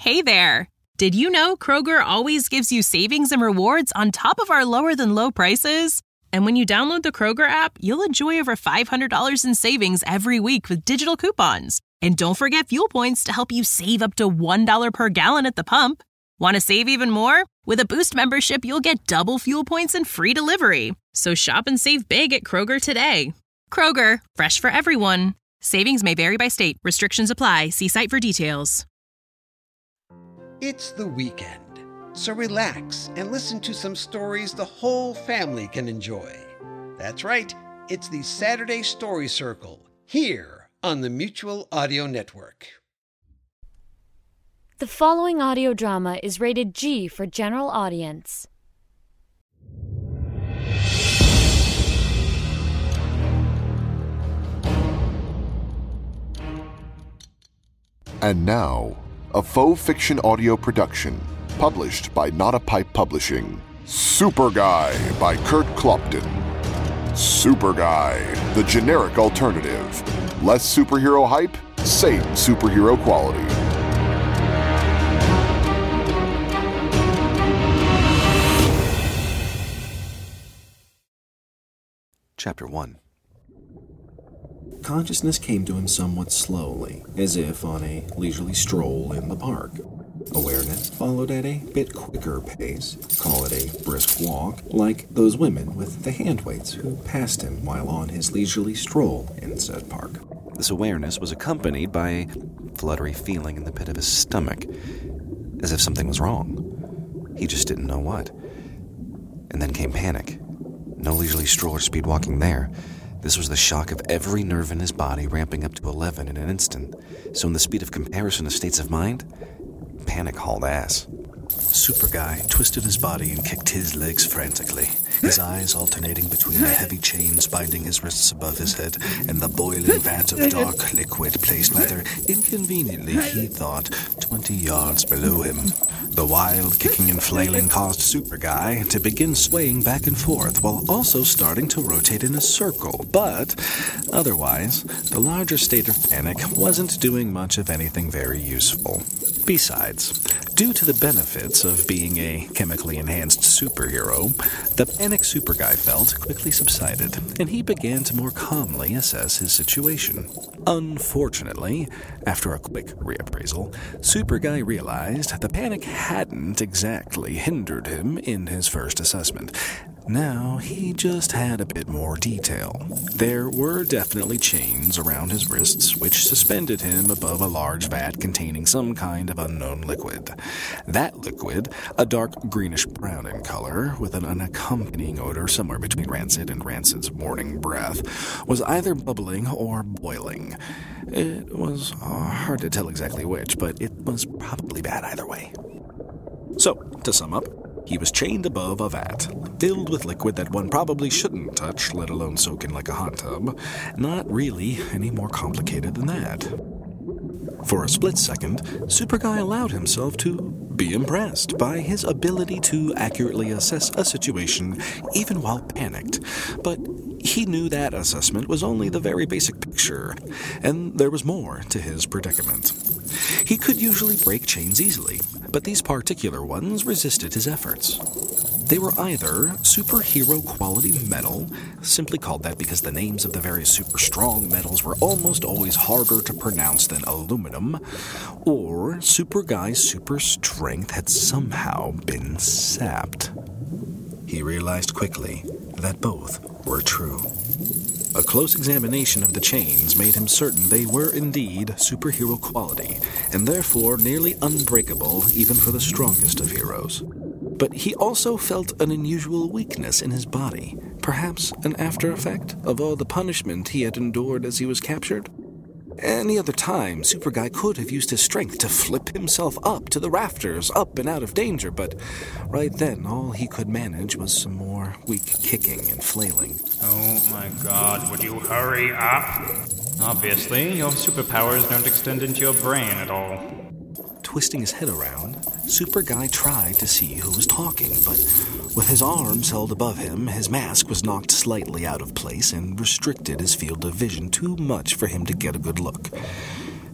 Hey there! Did you know Kroger always gives you savings and rewards on top of our lower-than-low prices? And when you download the Kroger app, you'll enjoy over $500 in savings every week with digital coupons. And don't forget fuel points to help you save up to $1 per gallon at the pump. Want to save even more? With a Boost membership, you'll get double fuel points and free delivery. So shop and save big at Kroger today. Kroger, fresh for everyone. Savings may vary by state. Restrictions apply. See site for details. It's the weekend, so relax and listen to some stories the whole family can enjoy. That's right, it's the Saturday Story Circle, here on the Mutual Audio Network. The following audio drama is rated G for general audience. And now, a faux fiction audio production, published by Not a Pipe Publishing. Super Guy by Kurt Clopton. Super Guy, the generic alternative. Less superhero hype, same superhero quality. Chapter 1. Consciousness came to him somewhat slowly, as if on a leisurely stroll in the park. Awareness followed at a bit quicker pace, call it a brisk walk, like those women with the handweights who passed him while on his leisurely stroll in said park. This awareness was accompanied by a fluttery feeling in the pit of his stomach, as if something was wrong. He just didn't know what. And then came panic. No leisurely stroll or speed walking there. This was the shock of every nerve in his body ramping up to 11 in an instant. So in the speed of comparison of states of mind, panic hauled ass. Super Guy twisted his body and kicked his legs frantically, his eyes alternating between the heavy chains binding his wrists above his head and the boiling vat of dark liquid placed rather inconveniently, he thought, 20 yards below him. The wild kicking and flailing caused Super Guy to begin swaying back and forth while also starting to rotate in a circle, but otherwise, the larger state of panic wasn't doing much of anything very useful. Besides, due to the benefits of being a chemically enhanced superhero, the panic Super Guy felt quickly subsided, and he began to more calmly assess his situation. Unfortunately, after a quick reappraisal, Super Guy realized the panic hadn't exactly hindered him in his first assessment. Now, he just had a bit more detail. There were definitely chains around his wrists which suspended him above a large vat containing some kind of unknown liquid. That liquid, a dark greenish-brown in color, with an unaccompanying odor somewhere between rancid and Rancid's morning breath, was either bubbling or boiling. It was hard to tell exactly which, but it was probably bad either way. So, to sum up, he was chained above a vat, filled with liquid that one probably shouldn't touch, let alone soak in like a hot tub. Not really any more complicated than that. For a split second, Super Guy allowed himself to be impressed by his ability to accurately assess a situation even while panicked. But he knew that assessment was only the very basic picture, and there was more to his predicament. He could usually break chains easily, but these particular ones resisted his efforts. They were either superhero-quality metal, simply called that because the names of the various super-strong metals were almost always harder to pronounce than aluminum, or Super Guy's super strength had somehow been sapped. He realized quickly that both were true. A close examination of the chains made him certain they were indeed superhero quality, and therefore nearly unbreakable even for the strongest of heroes. But he also felt an unusual weakness in his body, perhaps an after effect of all the punishment he had endured as he was captured. Any other time, Super Guy could have used his strength to flip himself up to the rafters, up and out of danger, but right then all he could manage was some more weak kicking and flailing. Oh my god, would you hurry up? Obviously, your superpowers don't extend into your brain at all. Twisting his head around, Super Guy tried to see who was talking, but with his arms held above him, his mask was knocked slightly out of place and restricted his field of vision too much for him to get a good look.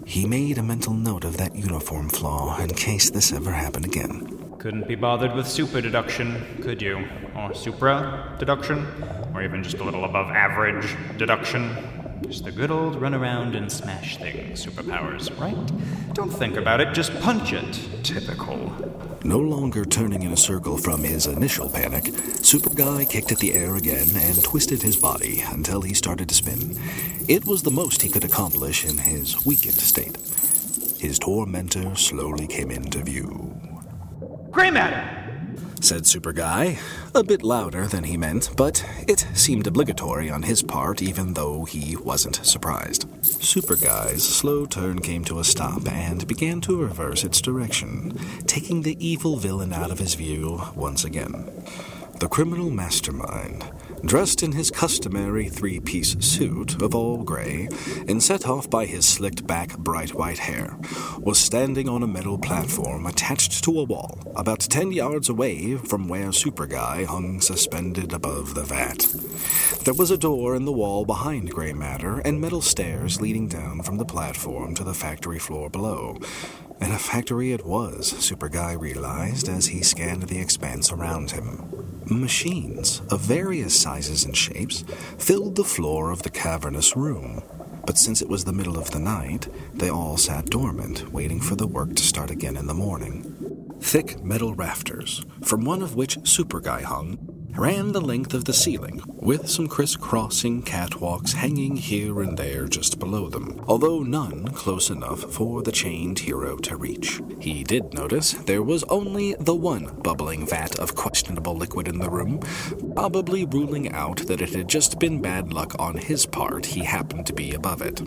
He made a mental note of that uniform flaw in case this ever happened again. Couldn't be bothered with super deduction, could you? Or supra deduction? Or even just a little above average deduction? Just the good old run around and smash things superpowers, right? Don't think about it, just punch it. Typical. No longer turning in a circle from his initial panic, Super Guy kicked at the air again and twisted his body until he started to spin. It was the most he could accomplish in his weakened state. His tormentor slowly came into view. Gray Matter! Said Super Guy, a bit louder than he meant, but it seemed obligatory on his part even though he wasn't surprised. Super Guy's slow turn came to a stop and began to reverse its direction, taking the evil villain out of his view once again. The criminal mastermind, dressed in his customary three-piece suit of all gray and set off by his slicked-back bright white hair, was standing on a metal platform attached to a wall about 10 yards away from where Super Guy hung suspended above the vat. There was a door in the wall behind Gray Matter and metal stairs leading down from the platform to the factory floor below. And a factory it was, Super Guy realized as he scanned the expanse around him. Machines of various sizes and shapes filled the floor of the cavernous room. But since it was the middle of the night, they all sat dormant, waiting for the work to start again in the morning. Thick metal rafters, from one of which Super Guy hung, ran the length of the ceiling, with some crisscrossing catwalks hanging here and there just below them, although none close enough for the chained hero to reach. He did notice there was only the one bubbling vat of questionable liquid in the room, probably ruling out that it had just been bad luck on his part he happened to be above it.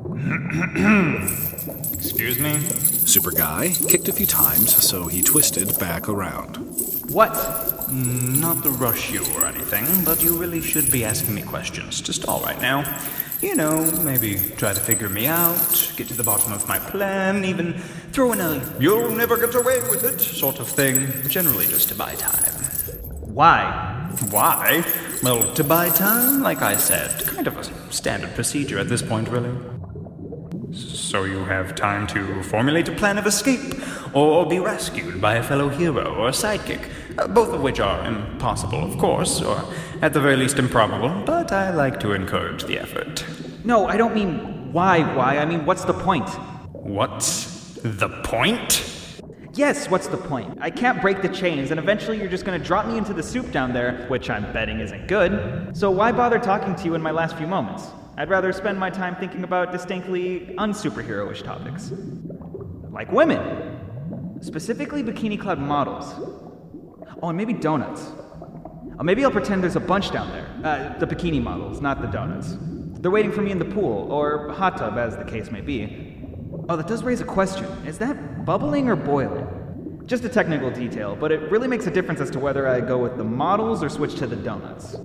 Excuse me? Super Guy kicked a few times, so he twisted back around. What? Not to rush you or anything, but you really should be asking me questions. Just all right now. You know, maybe try to figure me out, get to the bottom of my plan, even throw in a "you'll never get away with it" sort of thing, generally just to buy time. Why? Why? Well, to buy time, like I said, kind of a standard procedure at this point, really. So you have time to formulate a plan of escape, or be rescued by a fellow hero or a sidekick, both of which are impossible, of course, or at the very least improbable, but I like to encourage the effort. No, I don't mean why, I mean what's the point? What's the point? Yes, what's the point? I can't break the chains, and eventually you're just gonna drop me into the soup down there, which I'm betting isn't good. So why bother talking to you in my last few moments? I'd rather spend my time thinking about distinctly unsuperhero-ish topics. Like women. Specifically bikini-clad models. Oh, and maybe donuts. Or maybe I'll pretend there's a bunch down there. The bikini models, not the donuts. They're waiting for me in the pool, or hot tub, as the case may be. Oh, that does raise a question. Is that bubbling or boiling? Just a technical detail, but it really makes a difference as to whether I go with the models or switch to the donuts.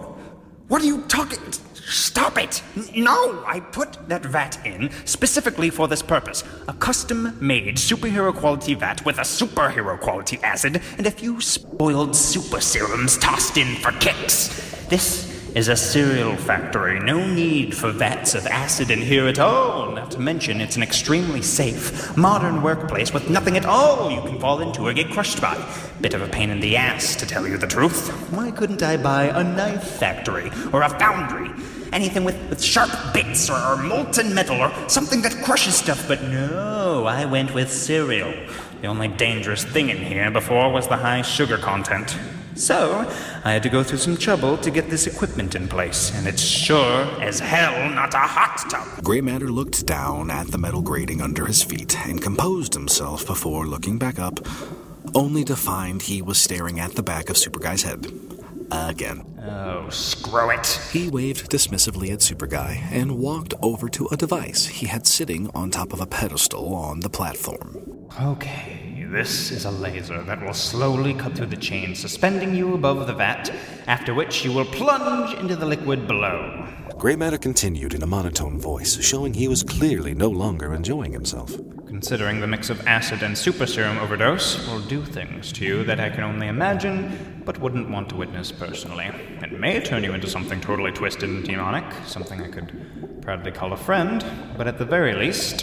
What are you talking? Stop it! No! I put that vat in specifically for this purpose. A custom-made superhero-quality vat with a superhero-quality acid and a few spoiled super serums tossed in for kicks. This is a cereal factory. No need for vats of acid in here at all. Not to mention, it's an extremely safe, modern workplace with nothing at all you can fall into or get crushed by. Bit of a pain in the ass, to tell you the truth. Why couldn't I buy a knife factory or a foundry? Anything with sharp bits or molten metal or something that crushes stuff, but no, I went with cereal. The only dangerous thing in here before was the high sugar content. So, I had to go through some trouble to get this equipment in place, and it's sure as hell not a hot tub. Gray Matter looked down at the metal grating under his feet and composed himself before looking back up, only to find he was staring at the back of Super Guy's head. Again. Oh, screw it. He waved dismissively at Super Guy and walked over to a device he had sitting on top of a pedestal on the platform. Okay, this is a laser that will slowly cut through the chain, suspending you above the vat, after which you will plunge into the liquid below. Gray Matter continued in a monotone voice, showing he was clearly no longer enjoying himself. Considering the mix of acid and super serum overdose will do things to you that I can only imagine, but wouldn't want to witness personally. It may turn you into something totally twisted and demonic, something I could proudly call a friend, but at the very least,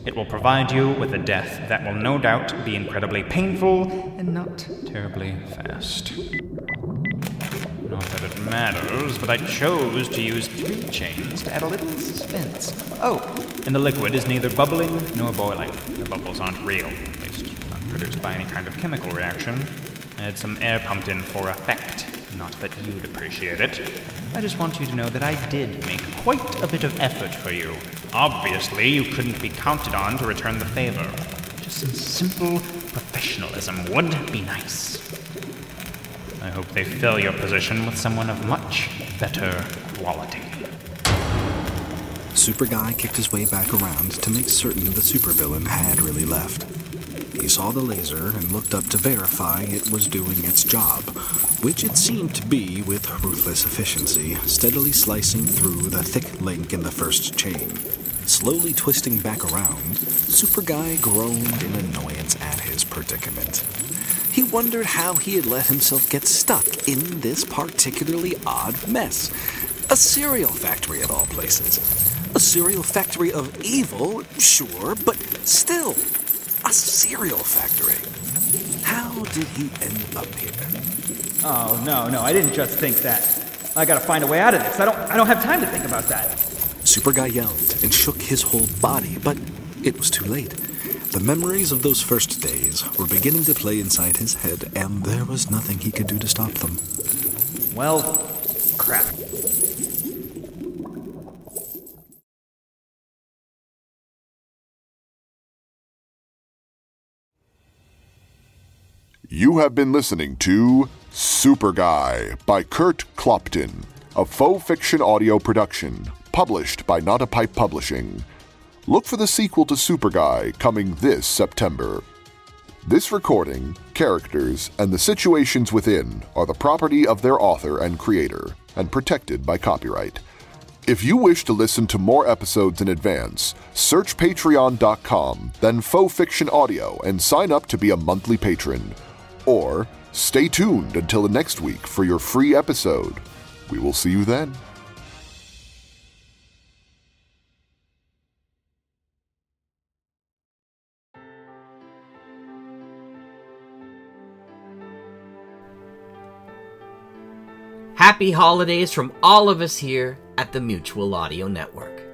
It will provide you with a death that will no doubt be incredibly painful and not terribly fast. Not that it matters, but I chose to use 3 chains to add a little suspense. Oh, and the liquid is neither bubbling nor boiling. The bubbles aren't real, at least not produced by any kind of chemical reaction. I had some air pumped in for effect. Not that you'd appreciate it. I just want you to know that I did make quite a bit of effort for you. Obviously, you couldn't be counted on to return the favor. Just some simple professionalism would be nice. I hope they fill your position with someone of much better quality. Super Guy kicked his way back around to make certain the supervillain had really left. He saw the laser and looked up to verify it was doing its job, which it seemed to be with ruthless efficiency, steadily slicing through the thick link in the first chain. Slowly twisting back around, Super Guy groaned in annoyance at his predicament. He wondered how he had let himself get stuck in this particularly odd mess. A cereal factory of all places. A cereal factory of evil, sure, but still, a cereal factory. How did he end up here? Oh, no, I didn't just think that. I gotta find a way out of this. I don't have time to think about that. Super Guy yelled and shook his whole body, but it was too late. The memories of those first days were beginning to play inside his head, and there was nothing he could do to stop them. Well, crap. You have been listening to Super Guy by Kurt Clopton, a faux fiction audio production, published by Not a Pipe Publishing. Look for the sequel to Super Guy coming this September. This recording, characters, and the situations within are the property of their author and creator, and protected by copyright. If you wish to listen to more episodes in advance, search patreon.com, then Faux Fiction Audio, and sign up to be a monthly patron. Or stay tuned until the next week for your free episode. We will see you then. Happy holidays from all of us here at the Mutual Audio Network.